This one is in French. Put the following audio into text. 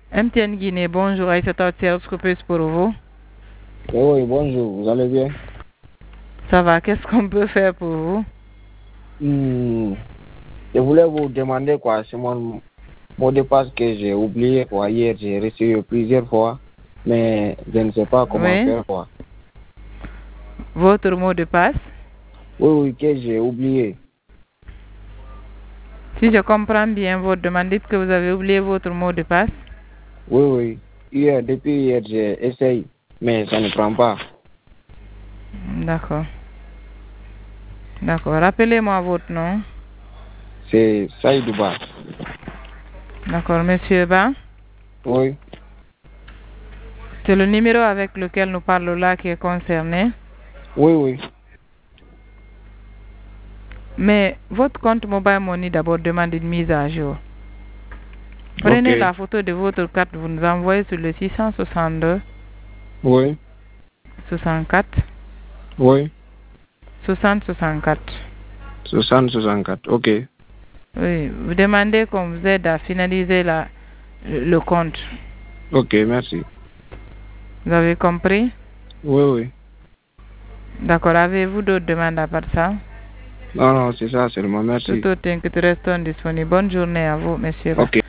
MTN Guinée, bonjour, Aïssata Scopus pour vous. Oui, bonjour, vous allez bien? Ça va, qu'est-ce qu'on peut faire pour vous? Je voulais vous demander quoi, c'est mon mot de passe que j'ai oublié quoi. Hier, j'ai reçu plusieurs fois, mais je ne sais pas comment Oui. faire quoi. Votre mot de passe? Oui, que j'ai oublié. Si je comprends bien votre demande, dites que vous avez oublié votre mot de passe. Oui. Depuis hier, j'ai essayé, mais ça ne prend pas. D'accord. D'accord. Rappelez-moi votre nom. C'est Saïdouba. D'accord, monsieur Ba. Oui, C'est le numéro avec lequel nous parlons là qui est concerné. oui. Mais votre compte Mobile Money d'abord demande une mise à jour. Ok. Prenez la photo de votre carte, vous nous envoyez sur le 662 Oui, 64 oui. 60 64. 64. Ok. Oui, vous demandez qu'on vous aide à finaliser le compte. Ok, merci. Vous avez compris? Oui. D'accord. Avez-vous d'autres demandes à part ça? Non, c'est ça seulement. Merci. Tout autre que restons disponibles. Bonne journée à vous, monsieur Ba. Ok.